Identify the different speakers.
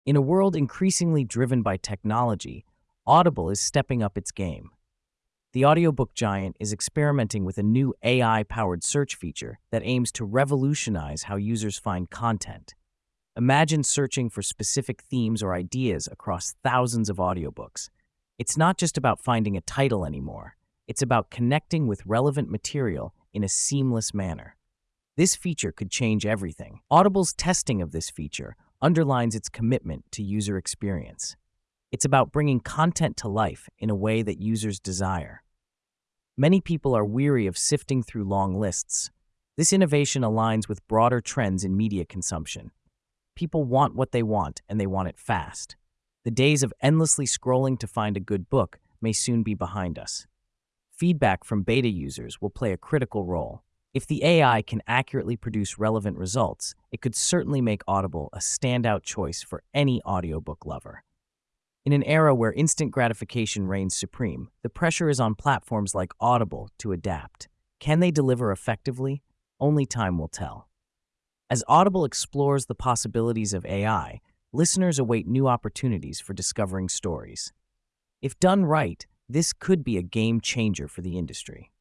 Speaker 1: In a world increasingly driven by technology, Audible is stepping up its game. The audiobook giant is experimenting with a new AI-powered search feature that aims to revolutionize how users find content. Imagine searching for specific themes or ideas across thousands of audiobooks. It's not just about finding a title anymore. It's about connecting with relevant material in a seamless manner. This feature could change everything. Audible's testing of this feature underlines its commitment to user experience. It's about bringing content to life in a way that users desire. Many people are weary of sifting through long lists. This innovation aligns with broader trends in media consumption. People want what they want, and they want it fast. The days of endlessly scrolling to find a good book may soon be behind us. Feedback from beta users will play a critical role. If the AI can accurately produce relevant results, it could certainly make Audible a standout choice for any audiobook lover. In an era where instant gratification reigns supreme, the pressure is on platforms like Audible to adapt. Can they deliver effectively? Only time will tell. As Audible explores the possibilities of AI, listeners await new opportunities for discovering stories. If done right, this could be a game changer for the industry.